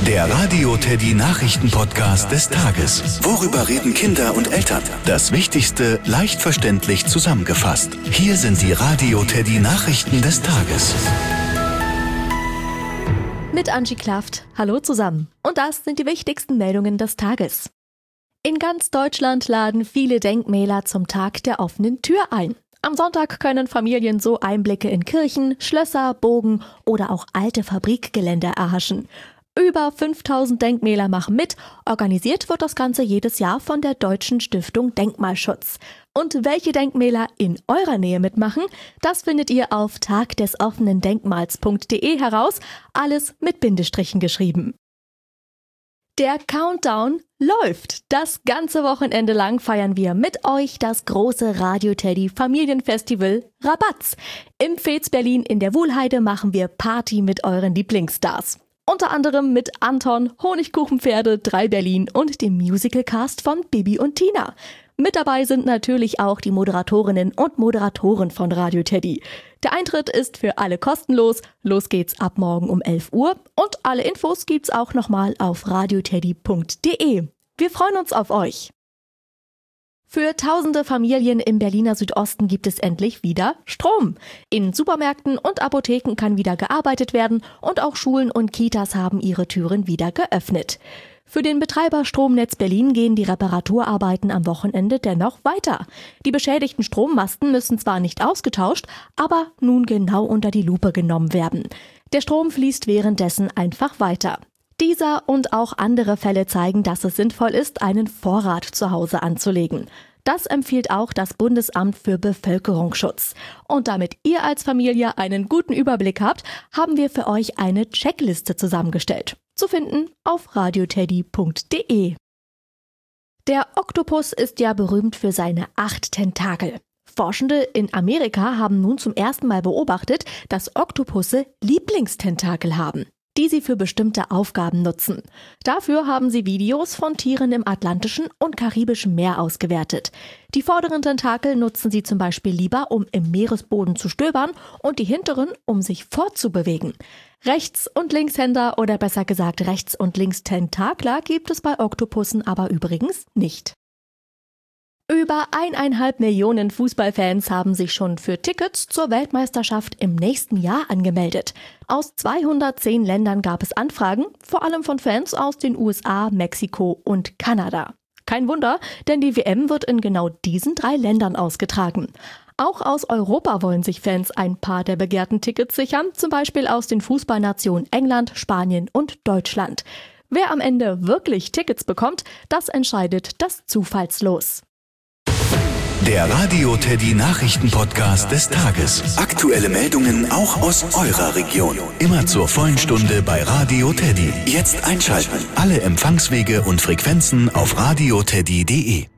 Der Radio Teddy Nachrichten-Podcast des Tages. Worüber reden Kinder und Eltern? Das Wichtigste leicht verständlich zusammengefasst. Hier sind die Radio Teddy Nachrichten des Tages. Mit Angie Klaft. Hallo zusammen. Und das sind die wichtigsten Meldungen des Tages. In ganz Deutschland laden viele Denkmäler zum Tag der offenen Tür ein. Am Sonntag können Familien so Einblicke in Kirchen, Schlösser, Burgen oder auch alte Fabrikgelände erhaschen. Über 5000 Denkmäler machen mit. Organisiert wird das Ganze jedes Jahr von der Deutschen Stiftung Denkmalschutz. Und welche Denkmäler in eurer Nähe mitmachen, das findet ihr auf tagdesoffenendenkmals.de heraus. Alles mit Bindestrichen geschrieben. Der Countdown läuft. Das ganze Wochenende lang feiern wir mit euch das große Radio Teddy Familienfestival Rabatz. Im Veets Berlin in der Wuhlheide machen wir Party mit euren Lieblingsstars. Unter anderem mit Anton, Honigkuchenpferde, 3 Berlin und dem Musicalcast von Bibi und Tina. Mit dabei sind natürlich auch die Moderatorinnen und Moderatoren von Radio Teddy. Der Eintritt ist für alle kostenlos. Los geht's ab morgen um 11 Uhr. Und alle Infos gibt's auch nochmal auf radioteddy.de. Wir freuen uns auf euch. Für tausende Familien im Berliner Südosten gibt es endlich wieder Strom. In Supermärkten und Apotheken kann wieder gearbeitet werden und auch Schulen und Kitas haben ihre Türen wieder geöffnet. Für den Betreiber Stromnetz Berlin gehen die Reparaturarbeiten am Wochenende dennoch weiter. Die beschädigten Strommasten müssen zwar nicht ausgetauscht, aber nun genau unter die Lupe genommen werden. Der Strom fließt währenddessen einfach weiter. Dieser und auch andere Fälle zeigen, dass es sinnvoll ist, einen Vorrat zu Hause anzulegen. Das empfiehlt auch das Bundesamt für Bevölkerungsschutz. Und damit ihr als Familie einen guten Überblick habt, haben wir für euch eine Checkliste zusammengestellt. Zu finden auf radioteddy.de. Der Oktopus ist ja berühmt für seine 8 Tentakel. Forschende in Amerika haben nun zum ersten Mal beobachtet, dass Oktopusse Lieblingstentakel haben, die sie für bestimmte Aufgaben nutzen. Dafür haben sie Videos von Tieren im Atlantischen und Karibischen Meer ausgewertet. Die vorderen Tentakel nutzen sie zum Beispiel lieber, um im Meeresboden zu stöbern und die hinteren, um sich fortzubewegen. Rechts- und Linkshänder oder besser gesagt Rechts- und Linkstentakler gibt es bei Oktopussen aber übrigens nicht. Über 1,5 Millionen Fußballfans haben sich schon für Tickets zur Weltmeisterschaft im nächsten Jahr angemeldet. Aus 210 Ländern gab es Anfragen, vor allem von Fans aus den USA, Mexiko und Kanada. Kein Wunder, denn die WM wird in genau diesen 3 Ländern ausgetragen. Auch aus Europa wollen sich Fans ein paar der begehrten Tickets sichern, zum Beispiel aus den Fußballnationen England, Spanien und Deutschland. Wer am Ende wirklich Tickets bekommt, das entscheidet das Zufallslos. Der Radio Teddy Nachrichten-Podcast des Tages. Aktuelle Meldungen auch aus eurer Region. Immer zur vollen Stunde bei Radio Teddy. Jetzt einschalten. Alle Empfangswege und Frequenzen auf radioteddy.de.